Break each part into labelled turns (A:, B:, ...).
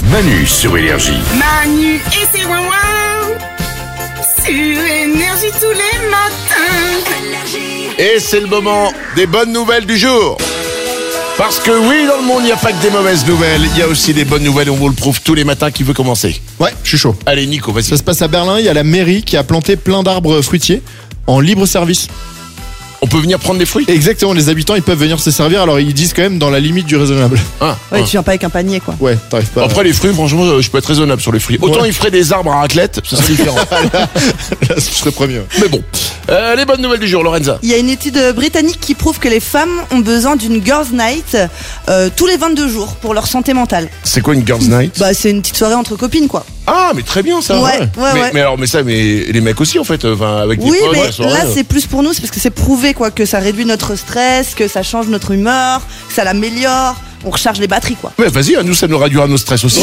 A: Manu sur Énergie.
B: Manu et ses ouin sur Énergie tous les matins.
C: Et c'est le moment des bonnes nouvelles du jour. Parce que oui, dans le monde, il n'y a pas que des mauvaises nouvelles. Il y a aussi des bonnes nouvelles, on vous le prouve tous les matins. Qui veut commencer?
D: Ouais, je suis chaud.
C: Allez, Nico, vas-y.
D: Ça se passe à Berlin, il y a la mairie qui a planté plein d'arbres fruitiers en libre service.
C: On peut venir prendre des fruits?
D: Exactement, les habitants ils peuvent venir se servir, alors ils disent quand même dans la limite du raisonnable.
E: Ouais, tu viens pas avec un panier, quoi.
D: Ouais, t'arrives pas.
C: Après, les fruits, franchement, je peux être raisonnable sur les fruits. Autant ils feraient des arbres à raclette, ça serait différent.
D: Là, je serais premier.
C: Mais bon. Les bonnes nouvelles du jour, Lorenza.
E: Il y a une étude britannique qui prouve que les femmes ont besoin d'une girls' night tous les 22 jours pour leur santé mentale.
C: C'est quoi une girls' night?
E: Bah, c'est une petite soirée entre copines, quoi.
C: Ah, mais très bien ça.
E: Ouais.
C: Mais les mecs aussi en fait, avec des
E: Oui,
C: potes,
E: mais
C: la soirée,
E: là, c'est plus pour nous, c'est parce que c'est prouvé, quoi, que ça réduit notre stress, que ça change notre humeur, que ça l'améliore. On recharge les batteries, quoi.
C: Ouais, vas-y, nous ça nous réduira nos stress aussi.
E: Y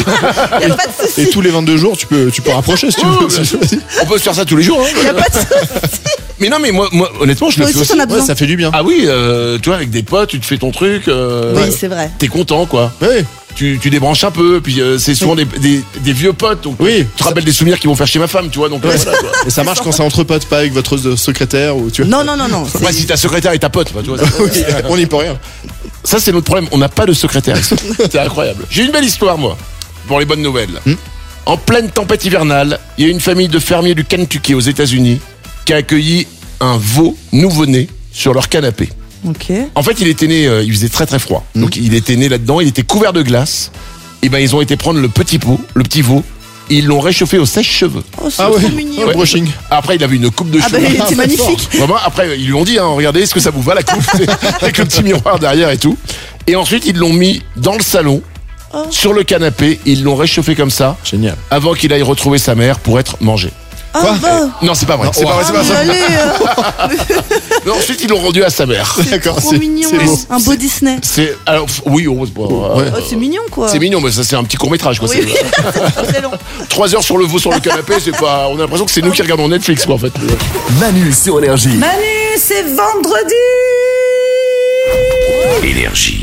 E: a pas de souci.
D: Et tous les 22 jours, tu peux rapprocher si tu veux. Vas-y.
C: On peut se faire ça tous les jours. Hein.
E: Y a pas de souci.
C: Mais non, mais moi honnêtement, je le
E: Toi
C: fais
E: aussi,
C: aussi.
E: t'en as besoin.
D: Ouais, ça fait du bien.
C: Ah oui, tu vois, avec des potes, tu te fais ton truc.
E: Oui, c'est vrai.
C: T'es content, quoi.
D: Ouais.
C: Tu débranches un peu, puis c'est souvent des vieux potes. Donc,
D: Oui.
C: tu te rappelles des souvenirs qui vont faire chez ma femme, tu vois. Donc voilà, quoi.
D: Et ça marche quand c'est entre potes, pas avec votre secrétaire ou tu vois.
E: Non. c'est-
C: Ouais, si ta secrétaire est ta pote, bah, tu vois.
D: Oui, on n'y peut rien.
C: Ça, c'est notre problème. On n'a pas de secrétaire. C'est incroyable. J'ai une belle histoire, moi, pour les bonnes nouvelles. En pleine tempête hivernale, il y a une famille de fermiers du Kentucky aux États-Unis qui a accueilli un veau nouveau-né sur leur canapé.
E: Ok.
C: En fait, il était né, il faisait très très froid. Donc, il était né là-dedans, il était couvert de glace. Et ben, ils ont été prendre le petit veau, et ils l'ont réchauffé au sèche-cheveux.
E: Oh, c'est
D: Ah
E: trop
D: ouais.
E: mignon.
D: Ouais. Brushing.
C: Après, il avait une coupe de
E: Ah bah,
C: cheveux.
E: c'est magnifique.
C: Vraiment, après, ils lui ont dit, hein, regardez, est-ce que ça vous va la coupe? Avec le petit miroir derrière et tout. Et ensuite, ils l'ont mis dans le salon, sur le canapé, ils l'ont réchauffé comme ça,
D: Génial.
C: avant qu'il aille retrouver sa mère pour être mangé.
E: Ah bah.
C: Non, c'est pas vrai. C'est pas vrai, c'est pas ça.
E: Allez,
C: Mais ensuite, ils l'ont rendu à sa mère.
D: D'accord,
E: trop mignon.
D: c'est beau.
E: Un beau Disney.
C: C'est, alors, oui,
D: Ouais.
E: Oh, c'est mignon, quoi.
C: c'est mignon, mais ça, c'est un petit court-métrage, quoi.
E: Oui, oui. C'est très long.
C: 3 heures sur le veau sur le canapé, c'est pas, on a l'impression que c'est nous qui regardons Netflix, quoi, en fait.
A: Manu sur Énergie.
E: Manu, c'est vendredi.
A: Énergie.